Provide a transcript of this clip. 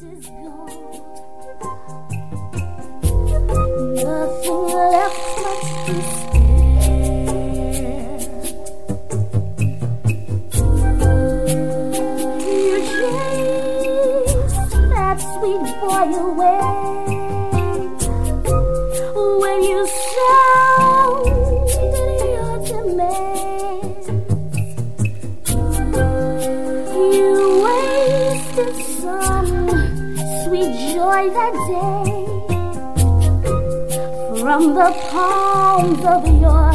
is gone. Nothing left but despair. You chase that sweet boy away when you sounded your demand. You wasted some sweet joy that day from the palms of your